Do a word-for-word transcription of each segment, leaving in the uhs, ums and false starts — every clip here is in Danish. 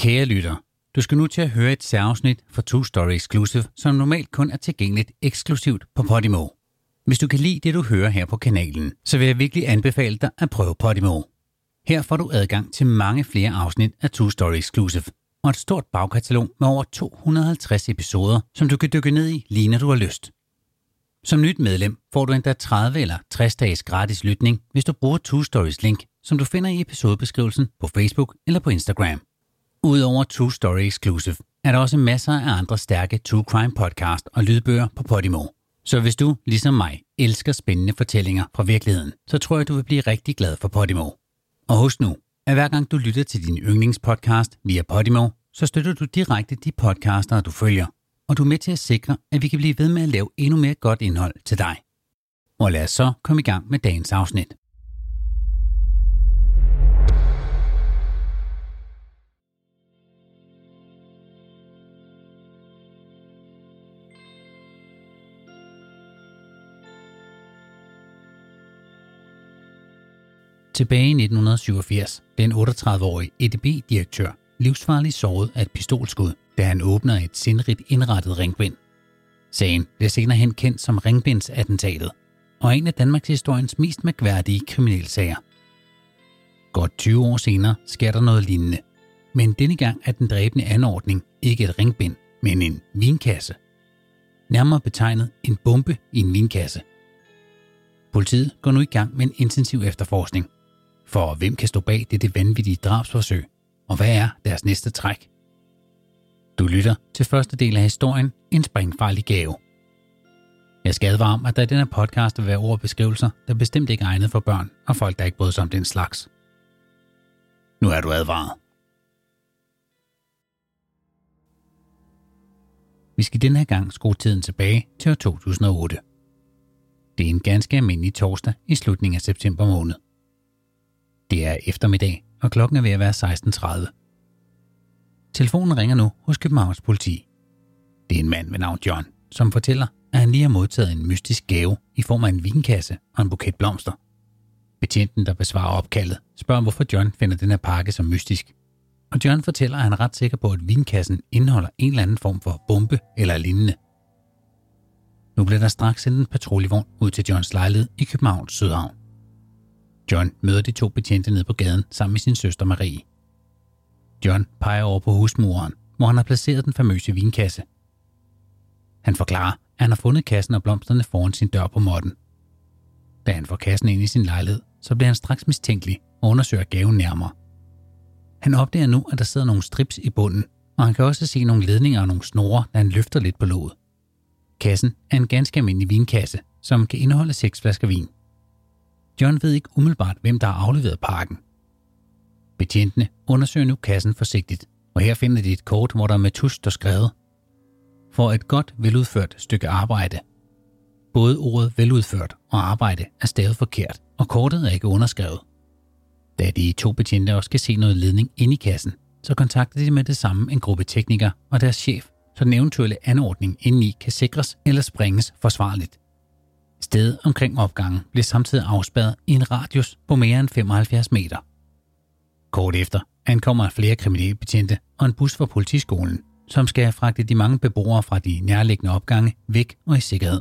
Kære lytter, du skal nu til at høre et særafsnit fra True Story Exclusive, som normalt kun er tilgængeligt eksklusivt på Podimo. Hvis du kan lide det, du hører her på kanalen, så vil jeg virkelig anbefale dig at prøve Podimo. Her får du adgang til mange flere afsnit af True Story Exclusive, og et stort bagkatalog med over to hundrede og halvtreds episoder, som du kan dykke ned i lige når du har lyst. Som nyt medlem får du endda tredive eller tres dages gratis lytning, hvis du bruger True Stories link, som du finder i episodebeskrivelsen på Facebook eller på Instagram. Udover True Story Exclusive er der også masser af andre stærke True Crime podcast og lydbøger på Podimo. Så hvis du, ligesom mig, elsker spændende fortællinger fra virkeligheden, så tror jeg, du vil blive rigtig glad for Podimo. Og husk nu, at hver gang du lytter til din yndlingspodcast via Podimo, så støtter du direkte de podcaster, du følger, og du er med til at sikre, at vi kan blive ved med at lave endnu mere godt indhold til dig. Og lad os så komme i gang med dagens afsnit. Tilbage i nitten syvogfirs blev en otteogtredive-årig E D B-direktør livsfarligt såret af et pistolskud, da han åbnede et sindrigt indrettet ringbind. Sagen blev senere hen kendt som ringbindsattentatet, og er en af Danmarks historiens mest mærkværdige kriminalsager. Godt tyve år senere sker der noget lignende, men denne gang er den dræbende anordning ikke et ringbind, men en vinkasse. Nærmere betegnet en bombe i en vinkasse. Politiet går nu i gang med en intensiv efterforskning. For hvem kan stå bag dette vanvittige drabsforsøg, og hvad er deres næste træk? Du lytter til første del af historien, En springfarlig gave. Jeg skal advare om, at der i denne podcast vil være ord og beskrivelser, der bestemt ikke er egnet for børn og folk, der ikke bryder sig om den slags. Nu er du advaret. Vi skal denne her gang skrue tiden tilbage til år to tusind og otte. Det er en ganske almindelig torsdag i slutningen af september måned. Det er eftermiddag, og klokken er ved at være seksten tredive. Telefonen ringer nu hos Københavns politi. Det er en mand ved navn John, som fortæller, at han lige har modtaget en mystisk gave i form af en vinkasse og en buket blomster. Betjenten, der besvarer opkaldet, spørger, hvorfor John finder den her pakke som mystisk. Og John fortæller, at han er ret sikker på, at vinkassen indeholder en eller anden form for bombe eller lignende. Nu bliver der straks sendt en patruljevogn ud til Johns lejlighed i Københavns Sydhavn. John møder de to betjente ned på gaden sammen med sin søster Marie. John peger over på husmuren, hvor han har placeret den famøse vinkasse. Han forklarer, at han har fundet kassen og blomsterne foran sin dør på måtten. Da han får kassen ind i sin lejlighed, så bliver han straks mistænkelig og undersøger gaven nærmere. Han opdager nu, at der sidder nogle strips i bunden, og han kan også se nogle ledninger og nogle snore, da han løfter lidt på låget. Kassen er en ganske almindelig vinkasse, som kan indeholde seks flasker vin. John ved ikke umiddelbart, hvem der har afleveret pakken. Betjentene undersøger nu kassen forsigtigt, og her finder de et kort, hvor der med tusch står skrevet: For et godt, veludført stykke arbejde. Både ordet veludført og arbejde er stavet forkert, og kortet er ikke underskrevet. Da de to betjente også skal se noget ledning inde i kassen, så kontakter de med det samme en gruppe teknikere og deres chef, så den eventuelle anordning indeni kan sikres eller sprænges forsvarligt. Stedet omkring opgangen bliver samtidig afspærret i en radius på mere end femoghalvfjerds meter. Kort efter ankommer flere kriminelle betjente og en bus fra politiskolen, som skal fragte de mange beboere fra de nærliggende opgange væk og i sikkerhed.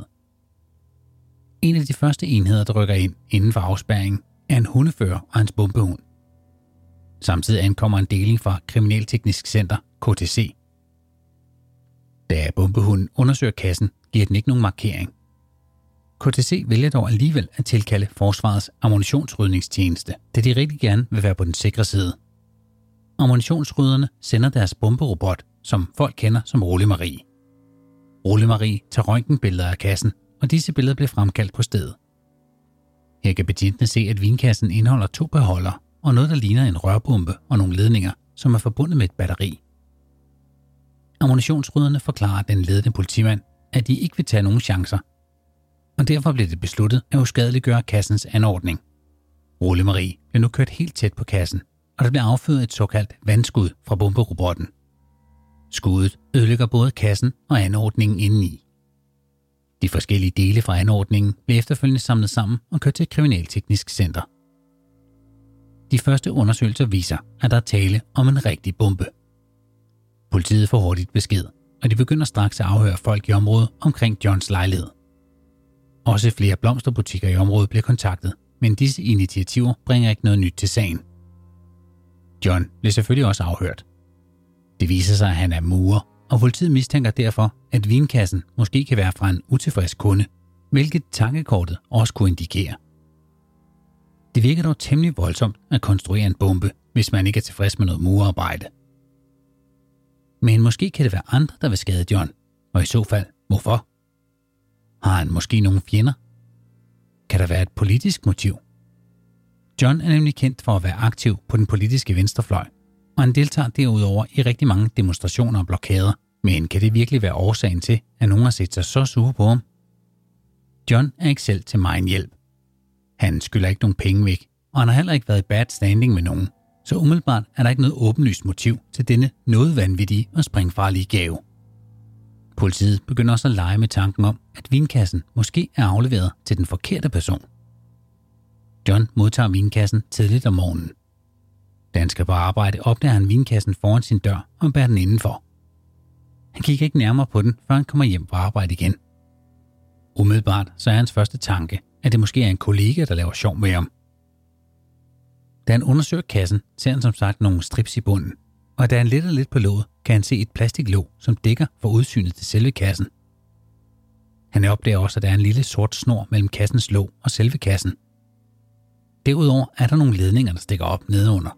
En af de første enheder, der rykker ind inden for afspærringen, er en hundefører og hans bombehund. Samtidig ankommer en deling fra Kriminalteknisk Center, K T C. Da bombehunden undersøger kassen, giver den ikke nogen markering. K T C vælger dog alligevel at tilkalde Forsvarets ammunitionsrydningstjeneste, da de rigtig gerne vil være på den sikre side. Ammunitionsrydderne sender deres bomberobot, som folk kender som Rolig Marie. Rolig Marie tager røntgenbilleder af kassen, og disse billeder bliver fremkaldt på stedet. Her kan betjentene se, at vinkassen indeholder to beholdere og noget, der ligner en rørbombe og nogle ledninger, som er forbundet med et batteri. Ammunitionsrydderne forklarer den ledende politimand, at de ikke vil tage nogen chancer, og derfor blev det besluttet at uskadeliggøre kassens anordning. Rolig Marie bliver nu kørt helt tæt på kassen, og der bliver affyret et såkaldt vandskud fra bomberobotten. Skuddet ødelægger både kassen og anordningen indeni. De forskellige dele fra anordningen blev efterfølgende samlet sammen og kørt til Kriminalteknisk Center. De første undersøgelser viser, at der er tale om en rigtig bombe. Politiet får hurtigt besked, og de begynder straks at afhøre folk i området omkring Johns lejlighed. Også flere blomsterbutikker i området bliver kontaktet, men disse initiativer bringer ikke noget nyt til sagen. John bliver selvfølgelig også afhørt. Det viser sig, at han er murer, og politiet mistænker derfor, at vinkassen måske kan være fra en utilfreds kunde, hvilket tankekortet også kunne indikere. Det virker dog temmelig voldsomt at konstruere en bombe, hvis man ikke er tilfreds med noget murerarbejde. Men måske kan det være andre, der vil skade John, og i så fald, hvorfor? Har han måske nogle fjender? Kan der være et politisk motiv? John er nemlig kendt for at være aktiv på den politiske venstrefløj, og han deltager derudover i rigtig mange demonstrationer og blokader, men kan det virkelig være årsagen til, at nogen har set sig så sure på ham? John er ikke selv til megen hjælp. Han skylder ikke nogen penge væk, og han har heller ikke været i bad standing med nogen, så umiddelbart er der ikke noget åbenlyst motiv til denne noget vanvittige og springfarlige gave. Politiet begynder også at lege med tanken om, at vinkassen måske er afleveret til den forkerte person. John modtager vinkassen tidligt om morgenen. Da han skal på arbejde, opdager han vinkassen foran sin dør og bærer den indenfor. Han kigger ikke nærmere på den, før han kommer hjem fra arbejde igen. Umiddelbart så er hans første tanke, at det måske er en kollega, der laver sjov med ham. Da han undersøger kassen, ser han som sagt nogle strips i bunden, og da han letter lidt på låget, kan han se et plastiklåg, som dækker for udsynet til selve kassen. Han opdager også, at der er en lille sort snor mellem kassens låg og selve kassen. Derudover er der nogle ledninger, der stikker op nedenunder.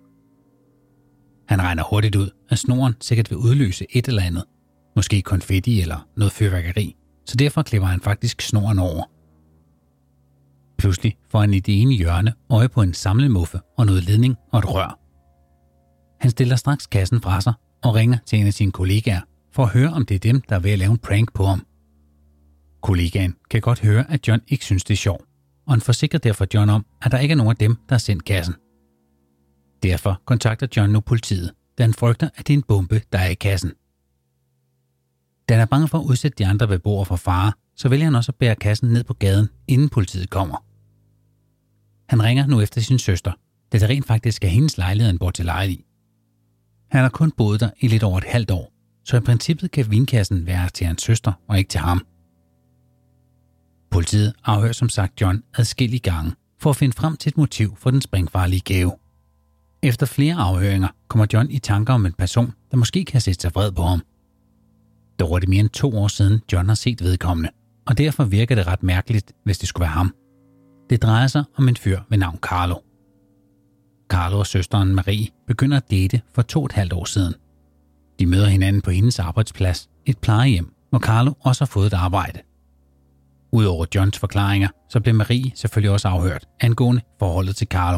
Han regner hurtigt ud, at snoren sikkert vil udløse et eller andet, måske konfetti eller noget fyrværkeri, så derfor klipper han faktisk snoren over. Pludselig får han i det ene hjørne øje på en samlemuffe og noget ledning og et rør. Han stiller straks kassen fra sig og ringer til en af sine kollegaer for at høre, om det er dem, der er ved at lave en prank på ham. Kollegaen kan godt høre, at John ikke synes det er sjovt, og han forsikrer derfor John om, at der ikke er nogen af dem, der har sendt kassen. Derfor kontakter John nu politiet, da han frygter, at det er en bombe, der er i kassen. Da han er bange for at udsætte de andre beboere for fare, så vælger han også at bære kassen ned på gaden, inden politiet kommer. Han ringer nu efter sin søster, da det rent faktisk er hendes lejlighed, han bor til leje i. Han har kun boet der i lidt over et halvt år, så i princippet kan vinkassen være til hans søster og ikke til ham. Politiet afhører som sagt John adskillige gange for at finde frem til et motiv for den springfarlige gave. Efter flere afhøringer kommer John i tanker om en person, der måske kan sætte sig vred på ham. Dog er det mere end to år siden John har set vedkommende, og derfor virker det ret mærkeligt, hvis det skulle være ham. Det drejer sig om en fyr ved navn Carlo. Carlo og søsteren Marie begynder at date for to og et halvt år siden. De møder hinanden på hendes arbejdsplads, et plejehjem, hvor Carlo også har fået et arbejde. Udover Johns forklaringer, så blev Marie selvfølgelig også afhørt angående forholdet til Carlo.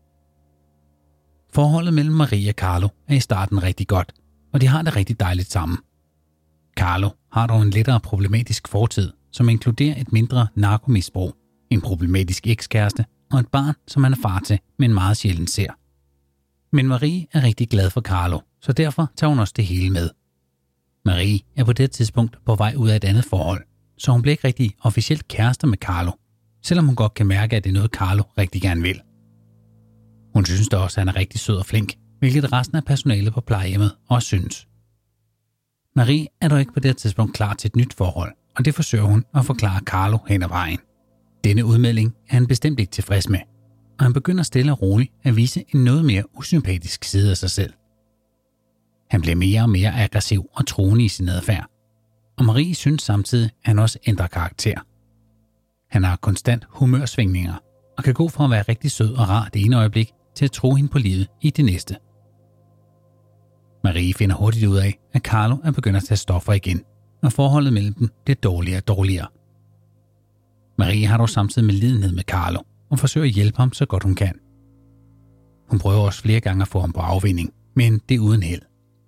Forholdet mellem Marie og Carlo er i starten rigtig godt, og de har det rigtig dejligt sammen. Carlo har dog en lettere problematisk fortid, som inkluderer et mindre narkomisbrug, en problematisk ekskæreste og et barn, som han er far til, men meget sjældent ser. Men Marie er rigtig glad for Carlo, så derfor tager hun også det hele med. Marie er på det tidspunkt på vej ud af et andet forhold, så hun bliver ikke rigtig officielt kærester med Carlo, selvom hun godt kan mærke, at det er noget, Carlo rigtig gerne vil. Hun synes da også, at han er rigtig sød og flink, hvilket resten af personalet på plejehjemmet også synes. Marie er dog ikke på det tidspunkt klar til et nyt forhold, og det forsøger hun at forklare Carlo hen ad vejen. Denne udmelding er han bestemt ikke tilfreds med, og han begynder stille og roligt at vise en noget mere usympatisk side af sig selv. Han bliver mere og mere aggressiv og truende i sin adfærd, og Marie synes samtidig, at han også ændrer karakter. Han har konstant humørsvingninger og kan gå fra at være rigtig sød og rar det ene øjeblik til at tro hende på livet i det næste. Marie finder hurtigt ud af, at Carlo er begyndt at tage stoffer igen, og forholdet mellem dem bliver dårligere og dårligere. Marie har dog samtidig medlidenhed med Carlo og forsøger at hjælpe ham så godt hun kan. Hun prøver også flere gange at få ham på afvinding, men det er uden held.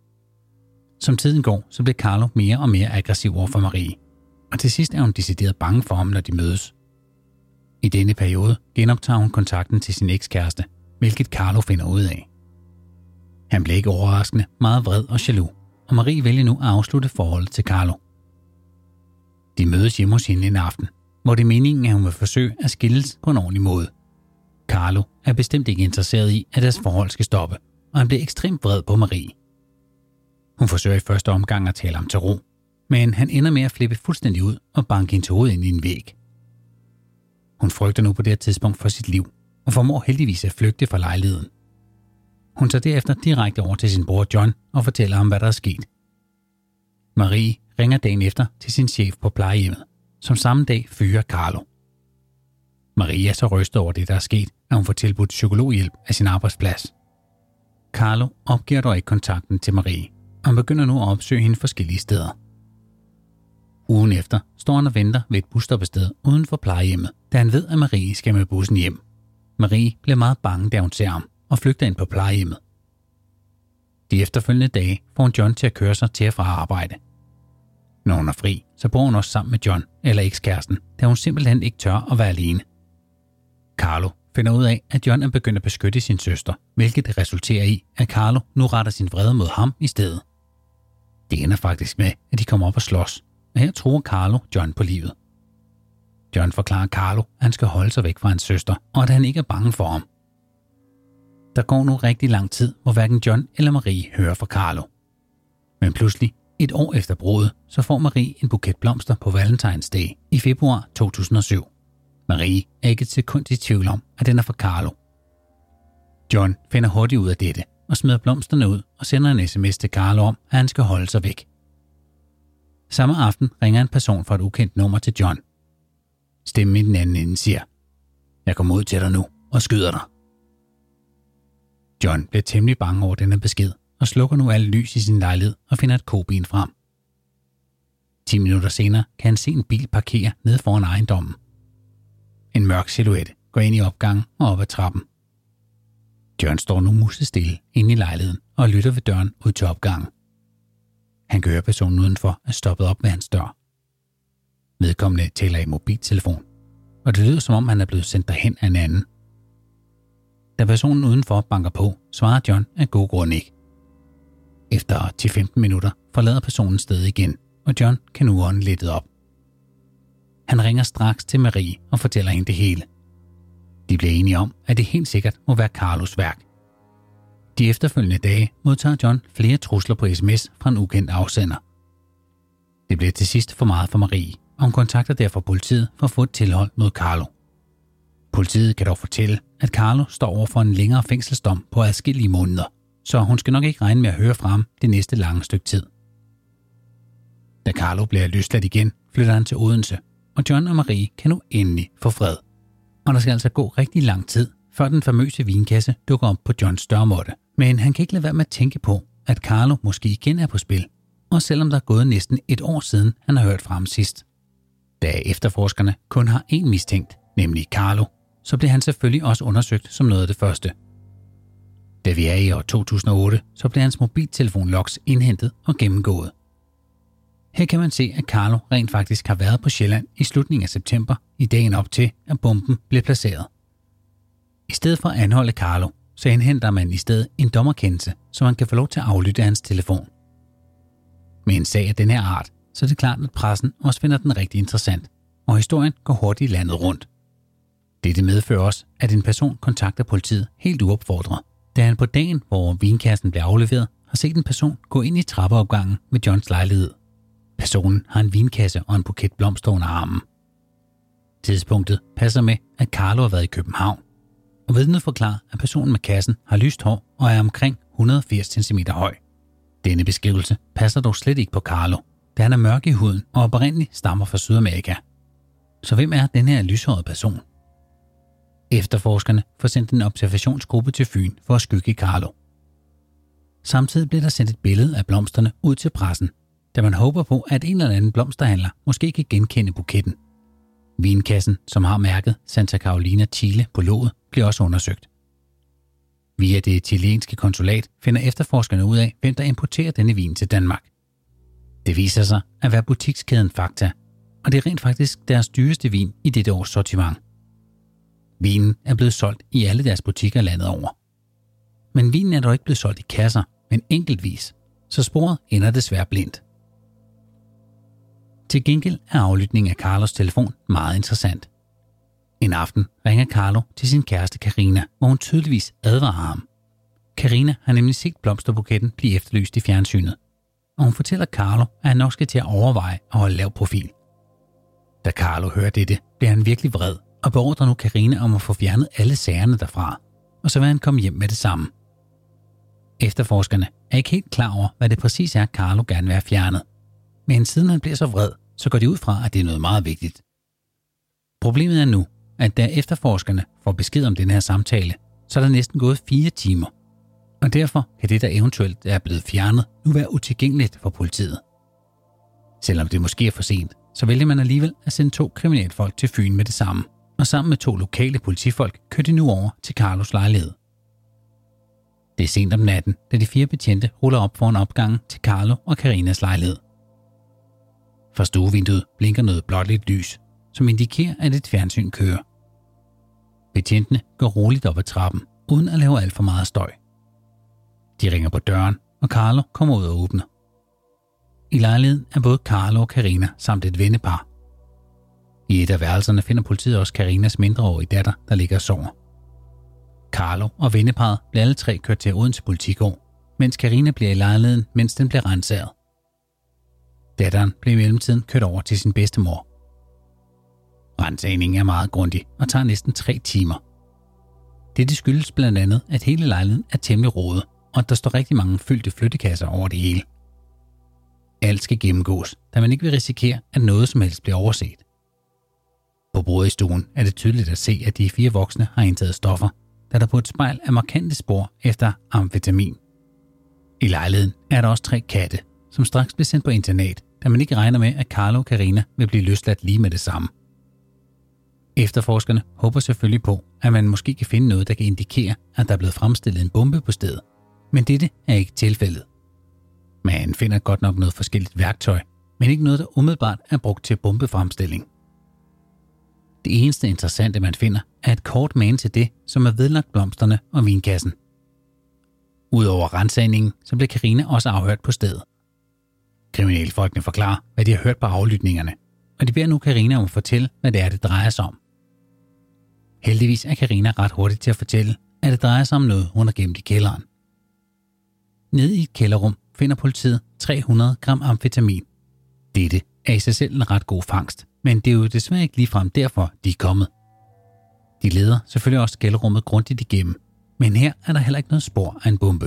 Som tiden går, så bliver Carlo mere og mere aggressiv over for Marie, og til sidst er hun decideret bange for ham, når de mødes. I denne periode genoptager hun kontakten til sin ekskæreste, hvilket Carlo finder ud af. Han bliver ikke overraskende meget vred og jaloux, og Marie vælger nu at afslutte forholdet til Carlo. De mødes hjemme hos hende en aften, hvor det er meningen, at hun vil forsøge at skilles på en ordentlig måde. Carlo er bestemt ikke interesseret i, at deres forhold skal stoppe, og han bliver ekstremt vred på Marie. Hun forsøger i første omgang at tale ham til ro, men han ender med at flippe fuldstændig ud og banke hende til hovedet ind i en væg. Hun frygter nu på det her tidspunkt for sit liv, og formår heldigvis at flygte fra lejligheden. Hun tager derefter direkte over til sin bror John og fortæller ham, hvad der er sket. Marie ringer dagen efter til sin chef på plejehjemmet, som samme dag fyrer Carlo. Marie er så rystet over det, der er sket, at hun får tilbudt psykologhjælp af sin arbejdsplads. Carlo opgiver dog ikke kontakten til Marie, og han begynder nu at opsøge hende forskellige steder. Ugen efter står han og venter ved et busstoppested uden for plejehjemmet, da han ved, at Marie skal med bussen hjem. Marie bliver meget bange, da hun ser ham, og flygter ind på plejehjemmet. De efterfølgende dage får hun John til at køre sig til og fra arbejde. Når hun er fri, så bor hun også sammen med John eller ekskæresten, da hun simpelthen ikke tør at være alene. Carlo finder ud af, at John er begyndt at beskytte sin søster, hvilket resulterer i, at Carlo nu retter sin vrede mod ham i stedet. Det ender faktisk med, at de kommer op og slås, og her truer Carlo John på livet. John forklarer Carlo, at han skal holde sig væk fra hans søster, og at han ikke er bange for ham. Der går nu rigtig lang tid, hvor hverken John eller Marie hører fra Carlo. Men pludselig, et år efter bruddet, så får Marie en buket blomster på Valentines Day i februar to tusind og syv. Marie er ikke et sekund i tvivl om, at den er fra Carlo. John finder hurtigt ud af dette og smider blomsterne ud og sender en sms til Carlo om, at han skal holde sig væk. Samme aften ringer en person fra et ukendt nummer til John. Stemmen i den anden ende siger, jeg kommer ud til dig nu og skyder dig. John bliver temmelig bange over denne besked og slukker nu alt lys i sin lejlighed og finder et koben frem. Ti minutter senere kan han se en bil parkere nede foran ejendommen. En mørk silhuet går ind i opgangen og op ad trappen. John står nu musestille inde i lejligheden og lytter ved døren ud til opgangen. Han kan høre personen udenfor er stoppet op ved hans dør. Vedkommende taler i mobiltelefon, og det lyder som om han er blevet sendt derhen af en anden. Da personen udenfor banker på, svarer John af god grund ikke. Efter ti til femten minutter forlader personen stedet igen, og John kan nu ånde lettet op. Han ringer straks til Marie og fortæller hende det hele. De bliver enige om, at det helt sikkert må være Carlos værk. De efterfølgende dage modtager John flere trusler på sms fra en ukendt afsender. Det bliver til sidst for meget for Marie, og hun kontakter derfor politiet for at få et tilhold mod Carlo. Politiet kan dog fortælle, at Carlo står over for en længere fængselsdom på adskillige måneder, så hun skal nok ikke regne med at høre fra ham det næste lange stykke tid. Da Carlo bliver løsladt igen, flytter han til Odense, og John og Marie kan nu endelig få fred. Og der skal altså gå rigtig lang tid, før den famøse vinkasse dukker op på Johns dørmåtte. Men han kan ikke lade være med at tænke på, at Carlo måske igen er på spil, og selvom der er gået næsten et år siden, han har hørt fra ham sidst. Da efterforskerne kun har én mistænkt, nemlig Carlo, så bliver han selvfølgelig også undersøgt som noget af det første. Da vi er i år to tusind og otte, så bliver hans mobiltelefonlogs indhentet og gennemgået. Her kan man se, at Carlo rent faktisk har været på Sjælland i slutningen af september, i dagen op til, at bomben blev placeret. I stedet for at anholde Carlo, så indhenter man i stedet en dommerkendelse, så man kan få lov til at aflytte hans telefon. Med en sag af den her art, så er det klart, at pressen også finder den rigtig interessant, og historien går hurtigt landet rundt. Dette medfører også, at en person kontakter politiet helt uopfordret, da han på dagen, hvor vinkassen bliver afleveret, har set en person gå ind i trappeopgangen ved Johns lejlighed. Personen har en vinkasse og en buket blomster under armen. Tidspunktet passer med, at Carlo har været i København, og vidnet forklarer, at personen med kassen har lyst hår og er omkring et hundrede og firs centimeter høj. Denne beskrivelse passer dog slet ikke på Carlo, da han er mørk i huden og oprindeligt stammer fra Sydamerika. Så hvem er den her lyshårede person? Efterforskerne får sendt en observationsgruppe til Fyn for at skygge Carlo. Samtidig bliver der sendt et billede af blomsterne ud til pressen, da man håber på, at en eller anden blomsterhandler måske kan genkende buketten. Vinkassen, som har mærket Santa Carolina Chile på låget, bliver også undersøgt. Via det chilenske konsulat finder efterforskerne ud af, hvem der importerer denne vin til Danmark. Det viser sig at være butikskæden Fakta, og det er rent faktisk deres dyreste vin i dette års sortiment. Vinen er blevet solgt i alle deres butikker landet over. Men vinen er dog ikke blevet solgt i kasser, men enkeltvis, så sporet ender desværre blindt. Til gengæld er aflytningen af Carlos telefon meget interessant. En aften ringer Carlo til sin kæreste Karina, hvor hun tydeligvis advarer ham. Karina har nemlig set blomsterbuketten blive efterlyst i fjernsynet. og hun fortæller Carlo, at han nok skal til at overveje at holde lav profil. Da Carlo hører dette, bliver han virkelig vred og beordrer nu Karina om at få fjernet alle sagerne derfra, og så vil han komme hjem med det samme. Efterforskerne er ikke helt klar over, hvad det præcis er, Carlo gerne vil have fjernet, men siden han bliver så vred, så går de ud fra, at det er noget meget vigtigt. Problemet er nu, at da efterforskerne får besked om den her samtale, så er der næsten gået fire timer, og derfor kan det, der eventuelt er blevet fjernet, nu være utilgængeligt for politiet. Selvom det måske er for sent, så vælger man alligevel at sende to kriminalfolk til Fyn med det samme, og sammen med to lokale politifolk kører de nu over til Carlos lejlighed. Det er sent om natten, da de fire betjente ruller op foran opgangen til Carlo og Karinas lejlighed. Fra stuevinduet blinker noget blåligt lys, som indikerer, at et fjernsyn kører. Betjentene går roligt op ad trappen, uden at lave alt for meget støj. De ringer på døren, og Carlo kommer ud og åbner. I lejligheden er både Carlo og Karina samt et vennepar. I et af værelserne finder politiet også Karinas mindreårige datter, der ligger og sover. Carlo og venneparret bliver alle tre kørt til Odense Politigård, mens Karina bliver i lejligheden, mens den bliver ransaget. Datteren bliver i mellemtiden kørt over til sin bedstemor. Ransagningen er meget grundig og tager næsten tre timer. Dette skyldes blandt andet, at hele lejligheden er temmelig rodet, og at der står rigtig mange fyldte flyttekasser over det hele. Alt skal gennemgås, da man ikke vil risikere, at noget som helst bliver overset. På bordet i stuen er det tydeligt at se, at de fire voksne har indtaget stoffer, da der på et spejl er markante spor efter amfetamin. I lejligheden er der også tre katte, som straks bliver sendt på internat, da man ikke regner med, at Carlo og Karina vil blive løsladt lige med det samme. Efterforskerne håber selvfølgelig på, at man måske kan finde noget, der kan indikere, at der er blevet fremstillet en bombe på stedet, men dette er ikke tilfældet. Man finder godt nok noget forskelligt værktøj, men ikke noget, der umiddelbart er brugt til bombefremstilling. Det eneste interessante, man finder, er et kort mane til det, som er vedlagt blomsterne og vinkassen. Udover ransagningen, så bliver Karina også afhørt på stedet. Kriminalfolkene forklarer, hvad de har hørt på aflytningerne, og de beder nu Karina om at fortælle, hvad det er, det drejer sig om. Heldigvis er Karina ret hurtigt til at fortælle, at det drejer sig om noget, hun har gemt i kælderen. Nede i et kælderrum finder politiet tre hundrede gram amfetamin. Dette er i sig selv en ret god fangst, men det er jo desværre ikke ligefrem derfor, de er kommet. De leder selvfølgelig også kælderrummet grundigt igennem, men her er der heller ikke noget spor af en bombe.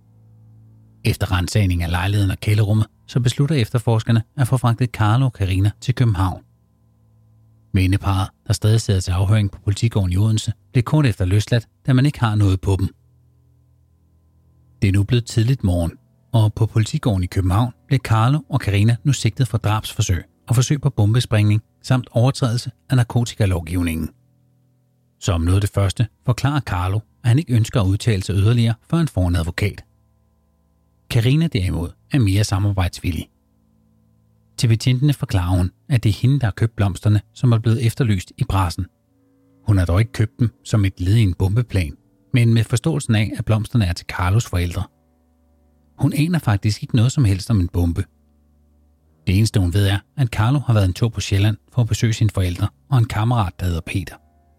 Efter ransagning af lejligheden og kælderrummet, så beslutter efterforskerne at få fragtet Carlo og Karina til København. Venneparret, der stadig sidder til afhøring på Politigården i Odense, bliver kort efter løsladt, da man ikke har noget på dem. Det er nu blevet tidligt morgen, og på Politigården i København bliver Carlo og Karina nu sigtet for drabsforsøg og forsøg på bombesprængning samt overtrædelse af narkotikalovgivningen. Som noget af det første forklarer Carlo, at han ikke ønsker at udtale sig yderligere, før han får en advokat. Karina derimod er mere samarbejdsvillig. Til betjentene forklarer hun, at det er hende, der har købt blomsterne, som er blevet efterlyst i pressen. Hun har dog ikke købt dem som et led i en bombeplan, men med forståelsen af, at blomsterne er til Carlos forældre. Hun aner faktisk ikke noget som helst om en bombe. Det eneste hun ved er, at Carlo har været en tur på Sjælland for at besøge sine forældre og en kammerat, der hedder Peter.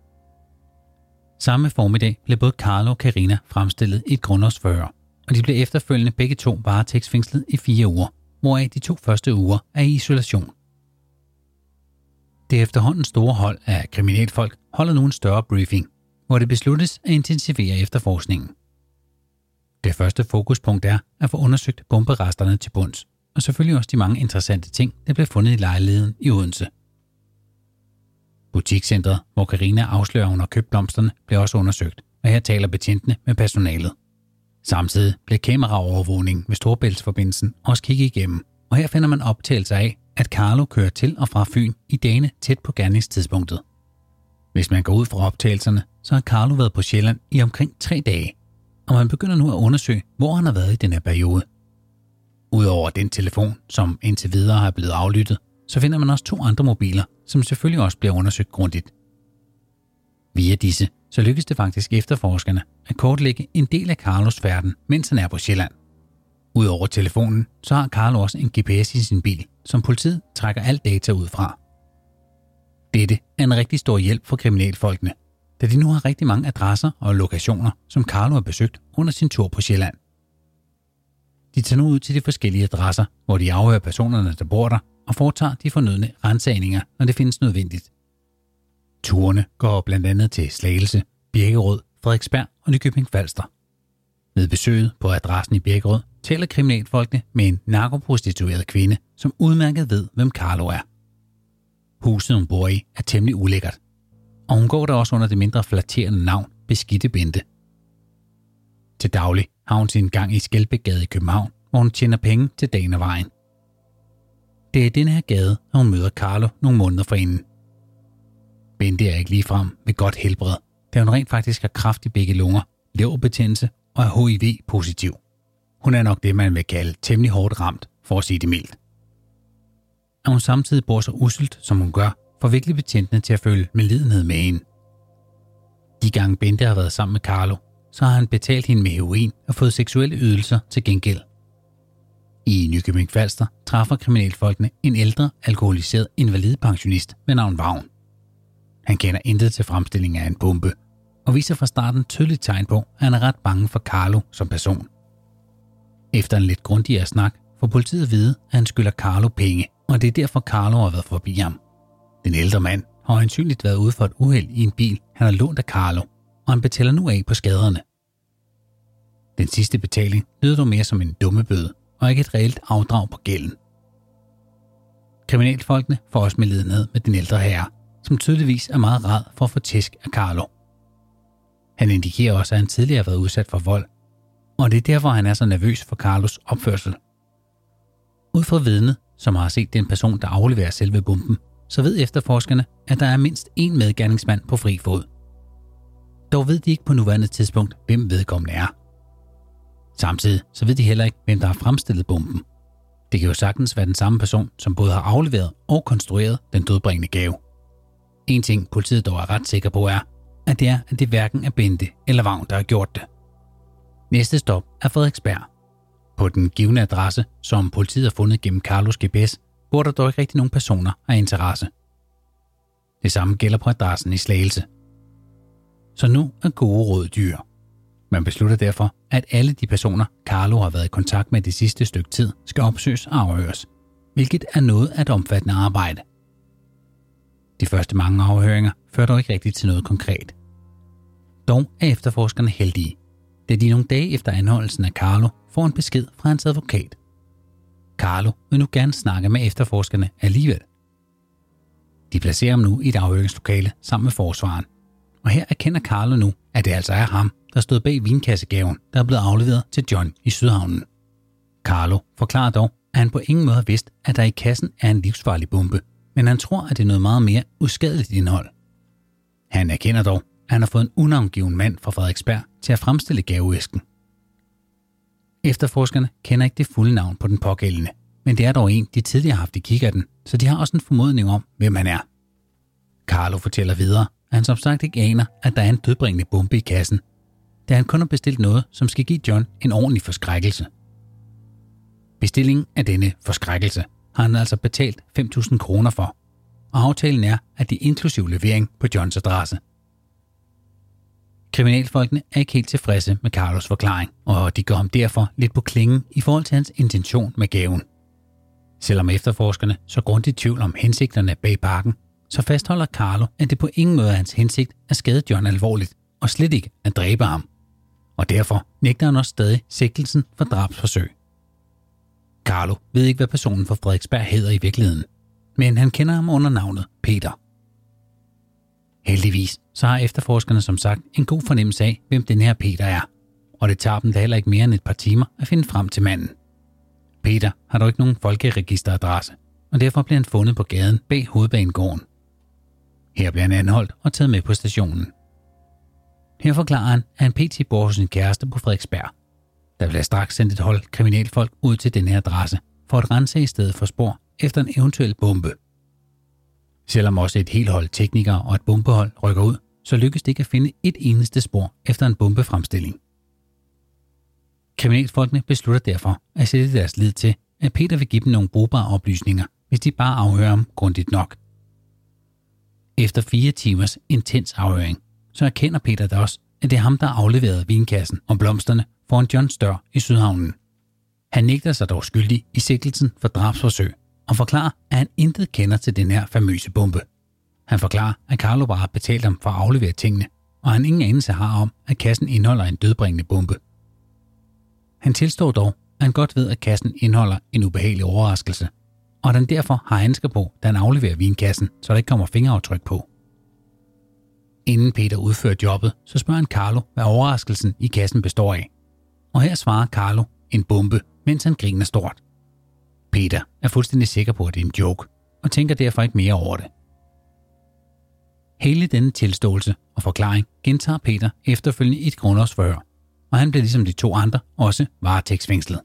Samme formiddag blev både Carlo og Karina fremstillet i et grundlovsforhør, og de blev efterfølgende begge to varetægtsfængslet i fire uger, hvoraf de to første uger er i isolation. Det efterhånden store hold af kriminalfolk holder nu en større briefing, hvor det besluttes at intensivere efterforskningen. Det første fokuspunkt er at få undersøgt bomberesterne til bunds, og selvfølgelig også de mange interessante ting, der blev fundet i lejligheden i Odense. Butikscentret, hvor Karina afslører, hun har købt blomsterne, blev også undersøgt, og her taler betjentene med personalet. Samtidig blev kameraovervågning ved Storebæltsforbindelsen også kigget igennem, og her finder man optagelser af, at Carlo kører til og fra Fyn i dagene tæt på gerningstidspunktet. Hvis man går ud fra optagelserne, så har Carlo været på Sjælland i omkring tre dage, og man begynder nu at undersøge, hvor han har været i den her periode. Udover den telefon, som indtil videre har blevet aflyttet, så finder man også to andre mobiler, som selvfølgelig også bliver undersøgt grundigt. Via disse, så lykkes det faktisk efterforskerne at kortlægge en del af Carlos færden, mens han er på Sjælland. Udover telefonen, så har Carlo også en G P S i sin bil, som politiet trækker alt data ud fra. Dette er en rigtig stor hjælp for kriminalfolkene, da de nu har rigtig mange adresser og lokationer, som Carlo har besøgt under sin tur på Sjælland. De tager nu ud til de forskellige adresser, hvor de afhører personerne, der bor der, og foretager de fornødne ransagninger, når det findes nødvendigt. Turene går blandt andet til Slagelse, Birkerød, Frederiksberg og Nykøbing Falster. Ved besøget på adressen i Birkerød taler kriminalfolkene med en narkoprostitueret kvinde, som udmærket ved, hvem Carlo er. Huset, hun bor i, er temmelig ulækkert, og hun går der også under det mindre flatterende navn Beskidte Bente. Til daglig har hun sin gang i Skelbækgade i København, hvor hun tjener penge til dagen og vejen. Det er i denne her gade, at hun møder Carlo nogle måneder forinden. Bente er ikke ligefrem ved godt helbred, da hun rent faktisk har kræft i begge lunger, leverbetændelse og er H I V-positiv. Hun er nok det, man vil kalde temmelig hårdt ramt, for at sige det mildt. At hun samtidig bor så usselt, som hun gør, får virkelig betjentene til at føle medlidenhed med hende. De gange Bente har været sammen med Carlo, så har han betalt hende med heroin og fået seksuelle ydelser til gengæld. I Nykøbing Falster træffer kriminalfolkene en ældre, alkoholiseret invalidepensionist med navn Vagn. Han kender intet til fremstilling af en bombe, og viser fra starten tydeligt tegn på, at han er ret bange for Carlo som person. Efter en lidt grundigere snak får politiet at vide, at han skylder Carlo penge, og det er derfor Carlo har været forbi ham. Den ældre mand har øjensynligt været ude for et uheld i en bil, han har lånt af Carlo, og han betaler nu af på skaderne. Den sidste betaling lyder dog mere som en dummebøde, og ikke et reelt afdrag på gælden. Kriminalfolkene får også medlidenhed med den ældre herre, som tydeligvis er meget ræd for at få tæsk af Carlo. Han indikerer også, at han tidligere har været udsat for vold, og det er derfor, han er så nervøs for Carlos opførsel. Ud fra vidnet, som har set den person, der afleverer selve bomben, så ved efterforskerne, at der er mindst én medgerningsmand på fri fod. Dog ved de ikke på nuværende tidspunkt, hvem vedkommende er. Samtidig så ved de heller ikke, hvem der har fremstillet bomben. Det kan jo sagtens være den samme person, som både har afleveret og konstrueret den dødbringende gave. En ting politiet dog er ret sikker på er, at det er, at det hverken er Bente eller Vagn, der har gjort det. Næste stop er Frederiksberg. På den givne adresse, som politiet har fundet gennem Carlos G P S, bor der dog ikke rigtig nogen personer af interesse. Det samme gælder på adressen i Slagelse. Så nu er gode råd dyre. Man beslutter derfor, at alle de personer, Carlo har været i kontakt med det sidste stykke tid, skal opsøges og afhøres, hvilket er noget af et omfattende arbejde. De første mange afhøringer fører dog ikke rigtigt til noget konkret. Dog er efterforskerne heldige, da de nogle dage efter anholdelsen af Carlo får en besked fra hans advokat. Carlo vil nu gerne snakke med efterforskerne alligevel. De placerer ham nu i et afhøringslokale sammen med forsvaren, og her erkender Carlo nu, at det altså er ham, der stod bag vinkassegaven, der er blevet afleveret til John i Sydhavnen. Carlo forklarer dog, at han på ingen måde har vidst, at der i kassen er en livsfarlig bombe, men han tror, at det er noget meget mere uskadeligt indhold. Han erkender dog, at han har fået en unavngiven mand fra Frederiksberg til at fremstille gaveæsken. Efterforskerne kender ikke det fulde navn på den pågældende, men det er dog en, de tidligere har haft i kikkerten, så de har også en formodning om, hvem han er. Carlo fortæller videre, at han som sagt ikke aner, at der er en dødbringende bombe i kassen, da han kun har bestilt noget, som skal give John en ordentlig forskrækkelse. Bestillingen af denne forskrækkelse har han altså betalt fem tusind kroner for, og aftalen er, at det er inklusiv levering på Johns adresse. Kriminalfolkene er ikke helt tilfredse med Carlos forklaring, og de går ham derfor lidt på klingen i forhold til hans intention med gaven. Selvom efterforskerne så grundigt tvivl om hensigterne bag pakken, så fastholder Carlo, at det på ingen måde er hans hensigt at skade John alvorligt, og slet ikke at dræbe ham. Og derfor nægter han også stadig sigtelsen for drabsforsøg. Carlo ved ikke, hvad personen fra Frederiksberg hedder i virkeligheden, men han kender ham under navnet Peter. Heldigvis så har efterforskerne som sagt en god fornemmelse af, hvem den her Peter er, og det tager dem da heller ikke mere end et par timer at finde frem til manden. Peter har dog ikke nogen folkeregisteradresse, og derfor bliver han fundet på gaden bag Hovedbanegården. Her bliver han anholdt og taget med på stationen. Her forklarer han, at han pt. Bor hos sin kæreste på Frederiksberg. Der bliver straks sendt et hold kriminalfolk ud til denne adresse for at rense i stedet for spor efter en eventuel bombe. Selvom også et helt hold teknikere og et bombehold rykker ud, så lykkes det ikke at finde et eneste spor efter en bombefremstilling. Kriminalfolkene beslutter derfor at sætte deres lid til, at Peter vil give dem nogle brugbare oplysninger, hvis de bare afhører ham grundigt nok. Efter fire timers intens afhøring, så erkender Peter da også, at det er ham, der afleverede vinkassen og blomsterne foran Johns dør i Sydhavnen. Han nægter sig dog skyldig i sigtelsen for drabsforsøg og forklarer, at han intet kender til den her famøse bombe. Han forklarer, at Carlo bare har betalt ham for at aflevere tingene, og han ingen anelse har om, at kassen indeholder en dødbringende bombe. Han tilstår dog, at han godt ved, at kassen indeholder en ubehagelig overraskelse, og at han derfor har handsker på, da han afleverer vinkassen, så der ikke kommer fingeraftryk på. Inden Peter udfører jobbet, så spørger han Carlo, hvad overraskelsen i kassen består af. Og her svarer Carlo en bombe, mens han griner stort. Peter er fuldstændig sikker på, at det er en joke, og tænker derfor ikke mere over det. Hele denne tilståelse og forklaring gentager Peter efterfølgende i et grundlovsforhør, og han bliver ligesom de to andre også varetægtsfængslet.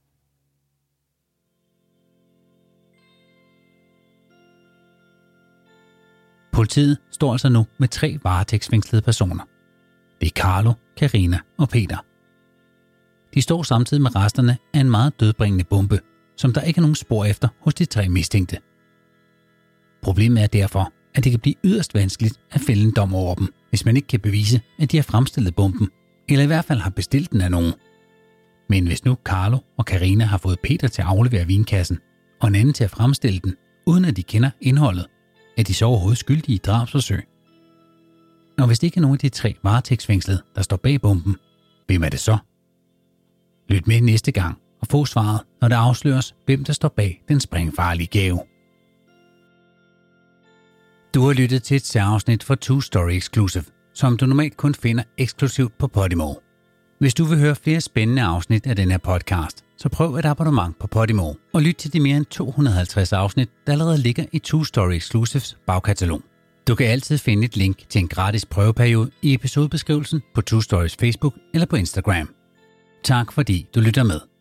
Politiet står altså nu med tre varetægtsfængslede personer. Det er Carlo, Karina og Peter. De står samtidig med resterne af en meget dødbringende bombe, som der ikke er nogen spor efter hos de tre mistænkte. Problemet er derfor, at det kan blive yderst vanskeligt at fælde en dom over dem, hvis man ikke kan bevise, at de har fremstillet bomben, eller i hvert fald har bestilt den af nogen. Men hvis nu Carlo og Karina har fået Peter til at aflevere vinkassen, og en anden til at fremstille den, uden at de kender indholdet, er de så overhovedet skyldige i drabsforsøg. Og hvis det ikke er nogen af de tre varetægtsfængslede, der står bag bomben, hvem er det så? Lyt med næste gang og få svaret, når det afsløres, hvem der står bag den springfarlige gave. Du har lyttet til et særafsnit for Two Story Exclusive, som du normalt kun finder eksklusivt på Podimo. Hvis du vil høre flere spændende afsnit af den her podcast, så prøv et abonnement på Podimo og lyt til de mere end to hundrede og halvtreds afsnit, der allerede ligger i Two Story Exclusives bagkatalog. Du kan altid finde et link til en gratis prøveperiode i episodebeskrivelsen på Two Stories Facebook eller på Instagram. Tak fordi du lytter med.